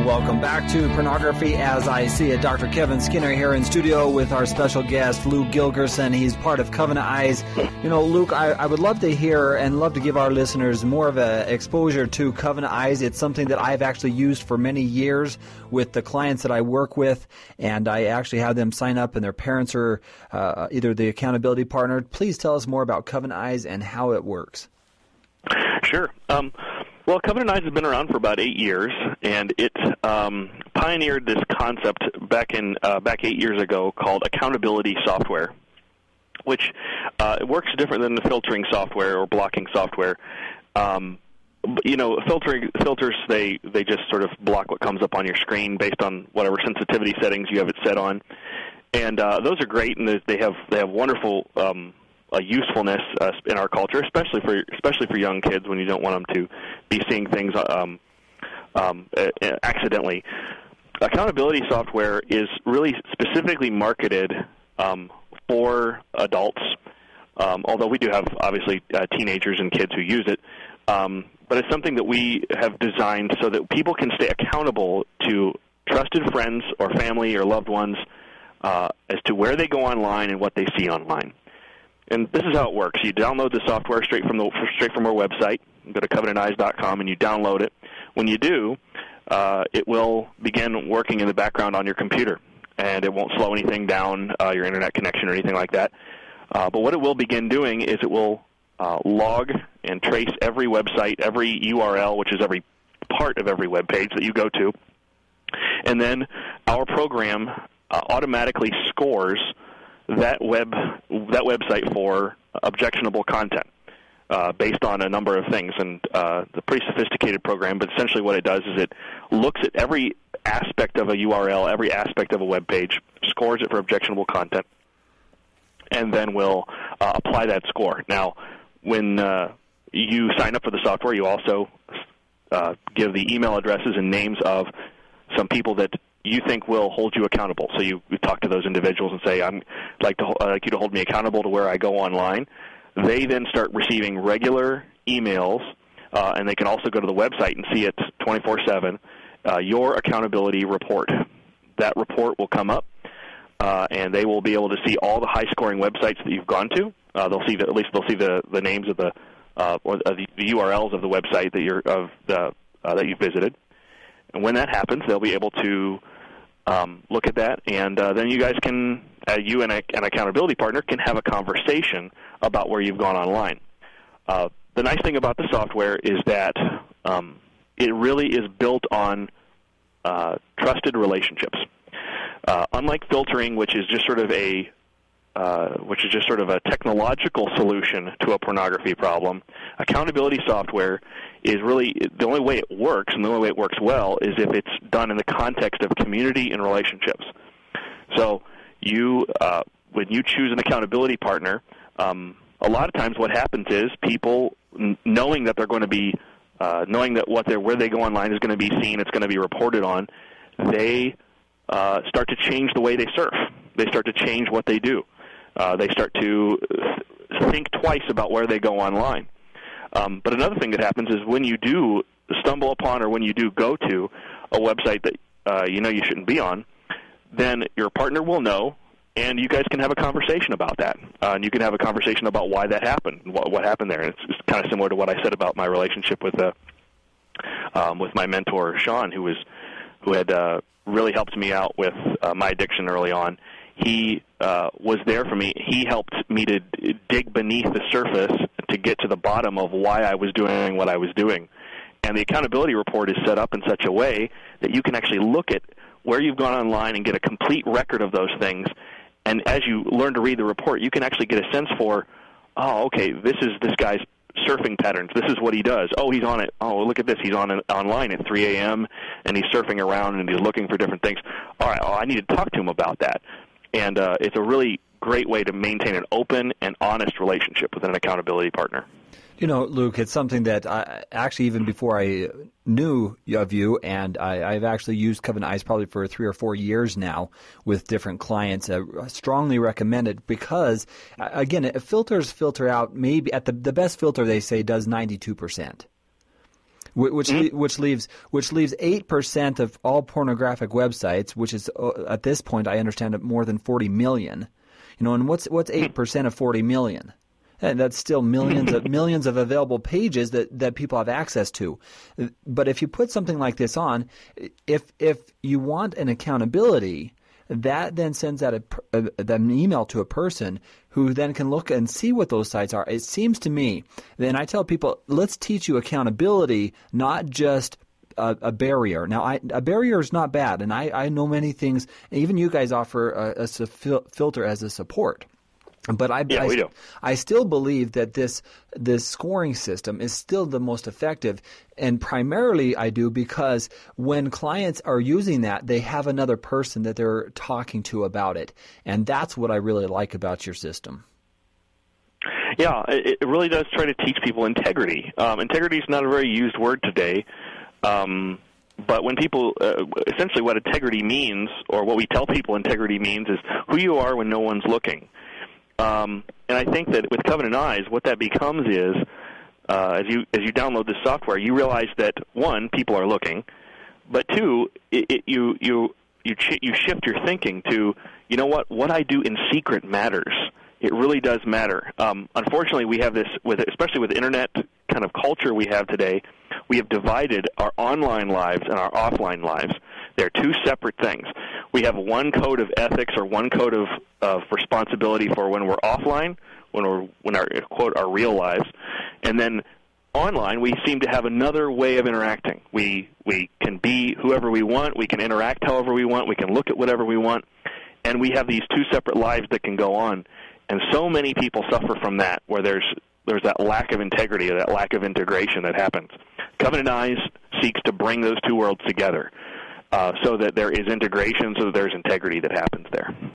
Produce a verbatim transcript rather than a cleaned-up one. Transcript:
welcome back to Pornography as I See It. Doctor Kevin Skinner here in studio with our special guest, Luke Gilkerson. He's part of Covenant Eyes. You know, Luke, I, I would love to hear and love to give our listeners more of a exposure to Covenant Eyes. It's something that I've actually used for many years with the clients that I work with, and I actually have them sign up and their parents are uh, either the accountability partner. Please tell us more about Covenant Eyes and how it works. Sure. Um, well, Covenant Eyes has been around for about eight years, and it um, pioneered this concept back in uh, back eight years ago called accountability software, which uh, it works different than the filtering software or blocking software. Um, you know, filtering filters they they just sort of block what comes up on your screen based on whatever sensitivity settings you have it set on, and uh, those are great, and they have they have wonderful Um, a usefulness uh, in our culture, especially for especially for young kids when you don't want them to be seeing things um, um, accidentally. Accountability software is really specifically marketed um, for adults, um, although we do have obviously uh, teenagers and kids who use it. Um, but it's something that we have designed so that people can stay accountable to trusted friends or family or loved ones uh, as to where they go online and what they see online. And this is how it works. You download the software straight from the straight from our website. You go to covenant eyes dot com and you download it. When you do, uh, it will begin working in the background on your computer, and it won't slow anything down, uh, your internet connection or anything like that. Uh, but what it will begin doing is it will uh, log and trace every website, every U R L, which is every part of every web page that you go to, and then our program uh, automatically scores that web that website for objectionable content uh, based on a number of things. And uh, it's a pretty sophisticated program, but essentially what it does is it looks at every aspect of a U R L, every aspect of a web page, scores it for objectionable content, and then will uh, apply that score. Now, when uh, you sign up for the software, you also uh, give the email addresses and names of some people that you think will hold you accountable. So you, you talk to those individuals and say, "I'm like to I'd like you to hold me accountable to where I go online." They then start receiving regular emails, uh, and they can also go to the website and see it twenty-four seven. Uh, your accountability report. That report will come up, uh, and they will be able to see all the high-scoring websites that you've gone to. Uh, they'll see the, at least they'll see the, the names of the uh, or the, the U R Ls of the website that you're of the uh, that you visited. And when that happens, they'll be able to um, look at that, and uh, then you guys can, uh, you and a, an accountability partner can have a conversation about where you've gone online. Uh, the nice thing about the software is that um, it really is built on uh, trusted relationships. Uh, unlike filtering, which is just sort of a uh, which is just sort of a technological solution to a pornography problem, accountability software is really the only way it works, and the only way it works well is if it's done in the context of community and relationships. So you, uh, when you choose an accountability partner, um, a lot of times what happens is people, n- knowing that they're going to be, uh, knowing that what they're, where they go online is going to be seen, it's going to be reported on, they uh, start to change the way they surf. They start to change what they do. Uh, they start to think twice about where they go online. Um, but another thing that happens is when you do stumble upon or when you do go to a website that uh, you know you shouldn't be on, then your partner will know, and you guys can have a conversation about that. Uh, and you can have a conversation about why that happened, what, what happened there. And it's, it's kind of similar to what I said about my relationship with uh, um, with my mentor, Sean, who was who had uh, really helped me out with uh, my addiction early on. He uh, was there for me. He helped me to dig beneath the surface to get to the bottom of why I was doing what I was doing. And the accountability report is set up in such a way that you can actually look at where you've gone online and get a complete record of those things. And as you learn to read the report, you can actually get a sense for, oh, okay, this is this guy's surfing patterns. This is what he does. Oh, he's on it. Oh, look at this. He's on online at three a.m., and he's surfing around, and he's looking for different things. All right, oh, I need to talk to him about that. And uh, it's a really great way to maintain an open and honest relationship with an accountability partner. You know, Luke, it's something that I, actually even before I knew of you, and I, I've actually used Covenant Eyes probably for three or four years now with different clients. I strongly recommend it because, again, it filters filter out maybe at the, the best filter they say does ninety-two percent. Which Mm-hmm. which leaves which leaves eight percent of all pornographic websites, which is uh, at this point I understand more than forty million. You know, and what's what's eight percent of forty million? And that's still millions of millions of available pages that, that people have access to. But if you put something like this on, if if you want an accountability, that then sends out a, a, an email to a person who then can look and see what those sites are. It seems to me, then I tell people, let's teach you accountability, not just a, a barrier. Now, I, a barrier is not bad, and I, I know many things. Even you guys offer a, a fil- filter as a support. But I, yeah, I, we do. I still believe that this this scoring system is still the most effective, and primarily I do because when clients are using that, they have another person that they're talking to about it, and that's what I really like about your system. Yeah, it, it really does try to teach people integrity. Um, integrity is not a very used word today, um, but when people uh, essentially what integrity means, or what we tell people integrity means, is who you are when no one's looking. Um, and I think that with Covenant Eyes, what that becomes is, uh, as you as you download this software, you realize that one, people are looking, but two, it, it, you you you ch- you shift your thinking to, you know what, what I do in secret matters. It really does matter. Um, unfortunately, we have this, with especially with internet kind of culture we have today, we have divided our online lives and our offline lives. They're two separate things. We have one code of ethics or one code of, of responsibility for when we're offline, when we're when our quote our real lives, and then online we seem to have another way of interacting. We we can be whoever we want, we can interact however we want, we can look at whatever we want, and we have these two separate lives that can go on. And so many people suffer from that, where there's there's that lack of integrity, or that lack of integration that happens. Covenant Eyes seeks to bring those two worlds together. Uh, so that there is integration, so that there's integrity that happens there.